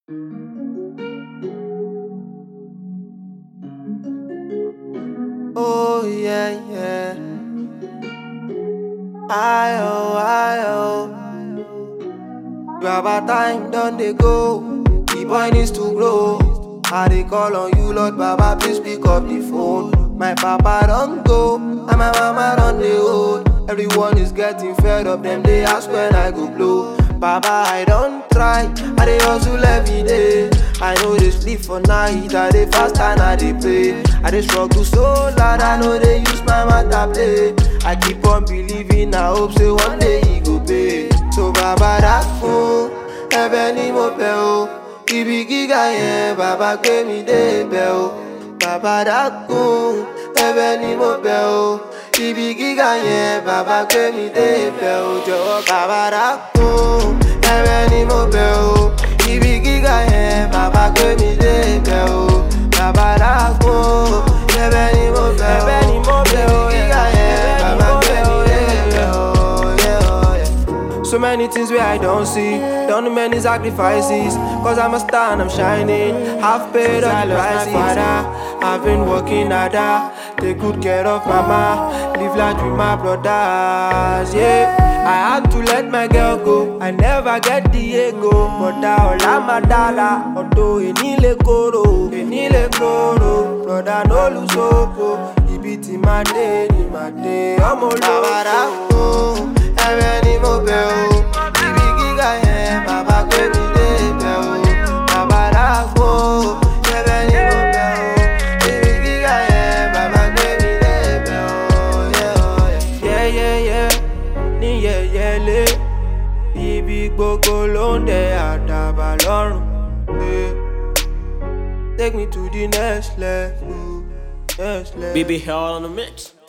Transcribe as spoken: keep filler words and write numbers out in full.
Oh yeah, yeah. I oh, I oh. Grab time done they go. The boy needs to grow. I they call on you, Lord Baba, please pick up the phone. My papa don't go, and my mama don't they old. Everyone is getting fed up, them they ask when I go blow. Baba, I don't try, I they hustle every day. I know they sleep for night, I they fast and I they pray. I they struggle so loud, I know they use my matter play. I keep on believing, I hope say one day he go pay. So Baba dákun, ẹ̀bẹ̀ ni mo bẹ̀ o. Ibi gíga yẹn, Baba gbé mi dé ibẹ̀ o. Baba dákun, ẹ̀bẹ̀ ni mo bẹ̀ o. Ibi gíga yẹn, Baba gbé mi dé ibẹ̀ o. Jọ̀wọ́ Baba dákun, ẹ̀bẹ̀ ni mo bẹ̀ o. Ibi gíga yẹn, Baba gbé mi dé ibẹ̀ o. Baba dákun, ẹ̀bẹ̀ ni mo bẹ̀ o. Ẹ̀bẹ̀ ni mo bẹ̀ o. Ibi gíga yẹn, Baba gbé mi dé ibẹ̀ o. So many things where I don't see, done many sacrifices. Cause I'm a star and I'm shining. Half paid all the prices. Father, I've been working harder. Take good care of mama. Live life with my brothers. Yeah, I had to let my girl go. I never get the ego. But now I'm a dollar. Although enile koro, enile koro. Brother no lose hope. Ibi ti my day, ni my day. I'm all over. Ẹ̀bẹ̀ ni mo bẹ̀ o. Ibi gíga yẹn, Baba gbé mi dé ibẹ̀ o. Baba dákun, ẹ̀bẹ̀ ni mo bẹ̀ o. Ibi gíga yẹn, Baba gbé mi dé ibẹ̀ o. Yeah, yeah, yeah, ní yẹ̀yẹ́lé. Ibi gbogbo ló ń dẹ àdàbà lọ́rùn. Take me to the next level, next level. Baby Hell on the mix.